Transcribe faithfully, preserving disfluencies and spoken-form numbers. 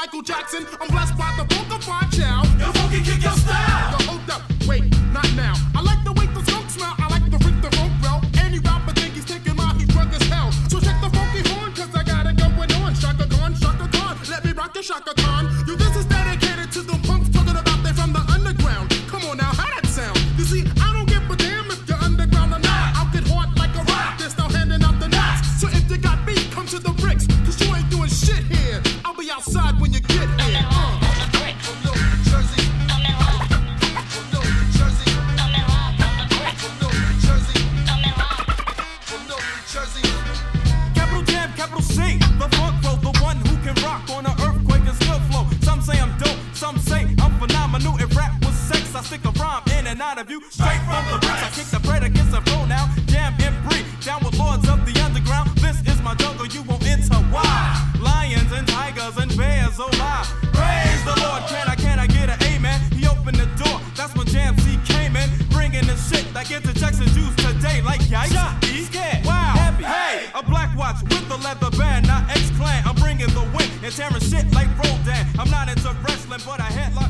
Michael Jackson. I'm blessed by the funkified child. Yo, funky, kick your style. Yo, hold up, wait, not now. I like the way the skunk smell. I like the freak the funk well. Any rapper think he's taking my heat drunk as hell. So check the funky horn, cause I got it going on. Shaka Khan, Shaka Khan, let me rock your Shaka Khan. Yo, this is dedicated to the punks talking about they from the underground. Come on now, how that sound? You see, I don't give a damn if you're underground or not. I'll get hard like a rock. They're still handing out the knots. So if you got beef, come to the bricks. Cause you ain't doing shit here. I'll be outside when you get here. Uh. I stick a rhyme in and out of you, straight from the bricks. I kick the bread against the flow now, jam and breathe. Down with lords of the underground, this is my jungle, you won't enter. Why? Lions and tigers and bears, oh my. Praise the Lord, can I, can I get an amen? He opened the door, that's when Jam C came in, bringing the shit that get the Jackson Jews today. Like yikes, he's scared, wow, happy, hey. A black watch with the leather band, not X-Clan. I'm bringing the win and tearing shit like Rodan. I'm not into wrestling, but I headline.